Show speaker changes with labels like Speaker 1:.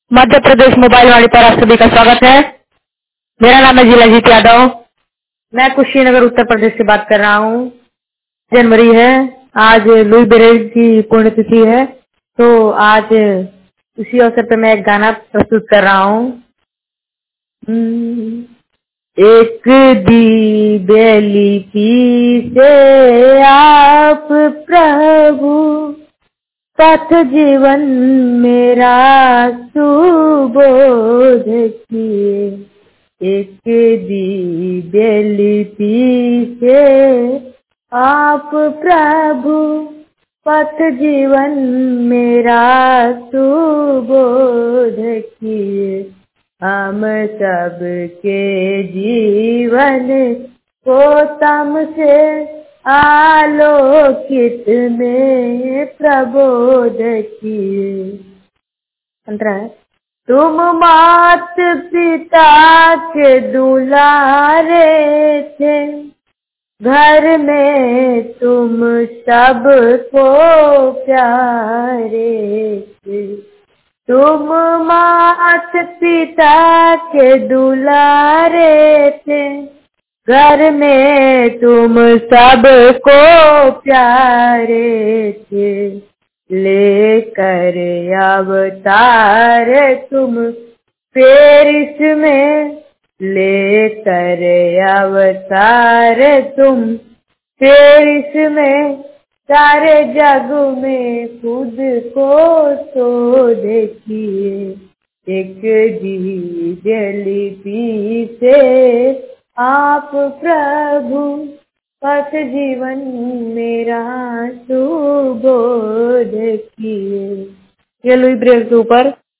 Speaker 1: Madhya Pradesh mobile वाणी पर आप सभी का स्वागत है। मेरा नाम है जिलाजीत यादव। मैं कुशीनगर उत्तर प्रदेश से बात कर रहा हूँ। जनवरी है, आज लुई ब्रेल की पुण्यतिथि है, तो आज उसी अवसर पर मैं एक गाना प्रस्तुत कर रहा हूँ। एक दी बेली पी से आप प्रभु, पथ जीवन मेरा सुबोध किए। एक दिव्य लिपि से आप प्रभु, पथ जीवन मेरा सुबोध किए। हम सबके जीवन को तम से आलोकित में प्रबोध किए। तुम मात पिता के दुलारे थे, घर में तुम सबको प्यारे थे। तुम मात पिता के दुलारे थे, घर में तुम सबको प्यारे थे। लेकर अवतार तुम पेरिस में, लेकर अवतार तुम पेरिस में, सारे जग में खुद को तो देखिए। एक दिव्य लिपि से आप प्रभु, पथ जीवन मेरा सुबोध किए। ये लुई ब्रेल के ऊपर